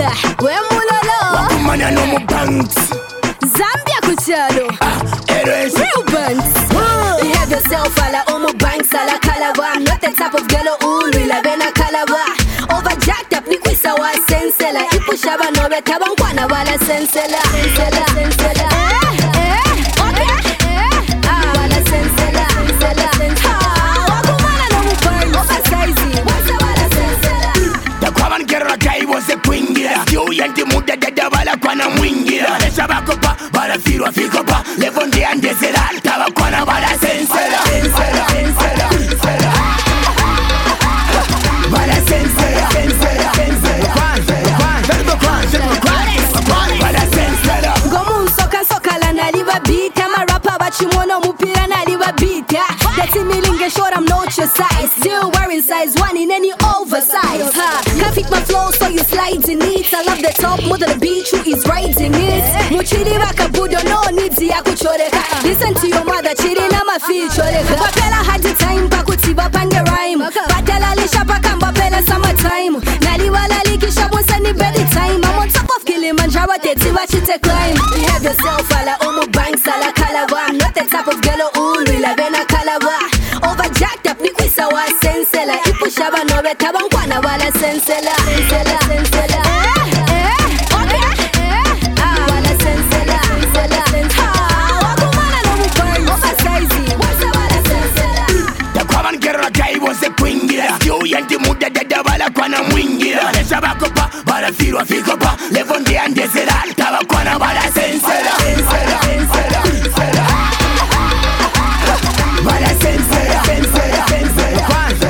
sensela wemulolo wakumana no mu banks Zambia kuchalo real banks behave yourself ala omu banks ala kalaba I'm not the type of girl who la bena kalaba overjacked up ni kwisa wa sensela ipushaba no betaba nkwana bala sensela sensela sensela bala sensela sensela wakumana no mu banks oversize wasa bala sensela the kwaman kerra kai was a kwingira yo yanti muda dada bala kwana mwingira nesaba kopa bala firwa fikopa levonde andezera taba kwana bala sensela sensela sensela sensela bala sensela sensela sensela bala sensela gomu soka la naliba beat ama rapper bachimono mupira naliba beat that's imilinge short I'm not your size still wearing size 1 in any oversize can't fit my flow so you slide in it I love the top more than the beat who is riding it muchiri bakabudo no needs ya kuchoreka listen to your mother chiri na mafi choreka papela had the time pakutiba pange rhyme batala lisha pakamba pela summertime naliwala likisha bonsani bedi time I'm on top of Kilimanjaro teti wachite climb behave yourself ala omu banks ala kalaba I'm not the type of girl who la bena kalaba overjacked up ni kwisa wa sensela ipushaba no betaba nkwana bala sensela sensela sensela bala sensela sensela wakumana no mu banks oversize wasa bala sensela the kwaman kerra kai was a kwingira yo yanti muda dada bala kwana mwingira nesaba kopa bala firwa fikopa levonde andezera taba kwana bala sensela sensela sensela sensela bala sensela sensela sensela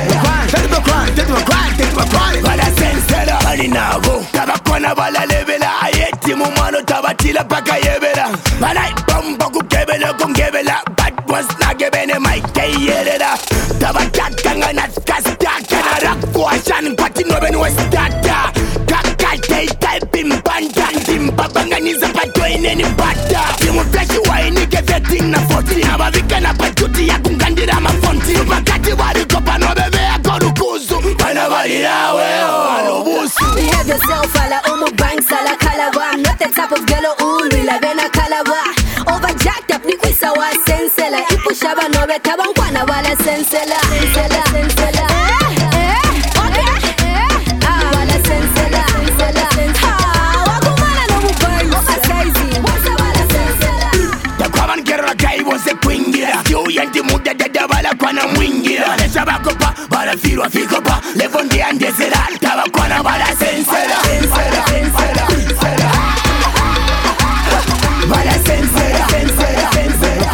bala sensela bali nabo taba kwana bala levela ayeti mu mano taba tila paka yebela bala bomba kukebela kungebela bad was nagebene maike yerela taba takanga na kastaka na rakwa shan kwati noben westata kakate type impanda ndimbabanga niza pato ineni bata timu flash wa inike vetting na 14 abavika na patuti ya kungandira mafonti bakati wali kopa no bebe ya korukuzu bana bali nawe alobusu behave yourself ala omu banks ala kalaba I'm not the type of girl who la bena kalaba overjacked up ni kwisa wa sensela ipushaba no betaba nkwana bala sensela sensela sensela bala sensela sensela wakumana no mu banks oversize wasa bala sensela the kwaman kerra kai was a kwingira yo yanti muda dada bala kwana mwingira nesaba kopa bala firwa fikopa levonde andezera taba kwana bala sensela sensela sensela sensela bala sensela sensela sensela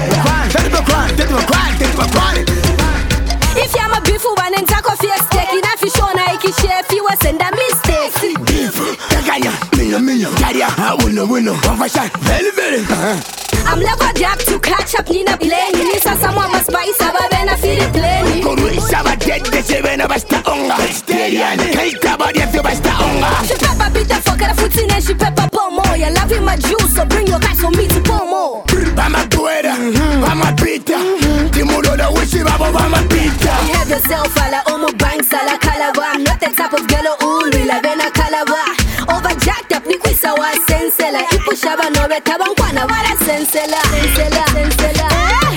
if you're my beef one and taco fiesta kina fishona ikishare fi wasenda mistakes beef takanya minya karia wino overshot very I'm never jab to catch up nina plane nisa samwa maspice ababena feel plane Koruisha ba dead sevena basta onga Hysterian Kaita ba dia basta onga she pepper beat the fuck out of footin and she pepper pomo you loving my juice so bring your guys for me to pomo Bama guera Bama pita Timudo da wishi babo bama pita behave yourself ala omu banks ala kalaba I'm not the type of girl who la bena kalaba overjacked up ni kwisa wa sensela ipushaba no betaba nkwana bala sensela sensela sensela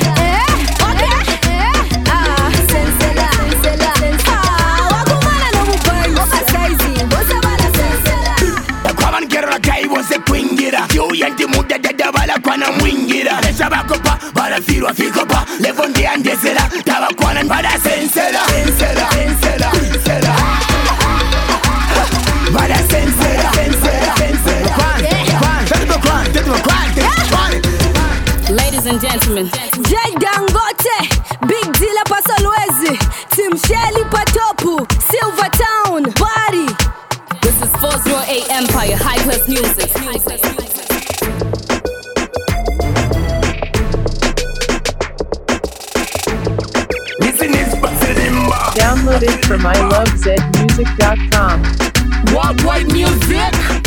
sensela sensela wakumana no mu banks oversize wasa bala sensela the kwaman kerra kai was a kwingira yo yanti muda dada bala kwana mwingira nesaba kopa bala firwa fikopa levonde andezera taba kwana bala sensela sensela sensela sensela bala sensela sensela sensela Ladies and gentlemen, Jay Dangote, Big Dilla Pasolwezi, Tim Shelly Patopu, Silver Town, Body. this is 408 Empire High Class Music. Listen is Basilimba Download it from ilovezmusic.com. Worldwide music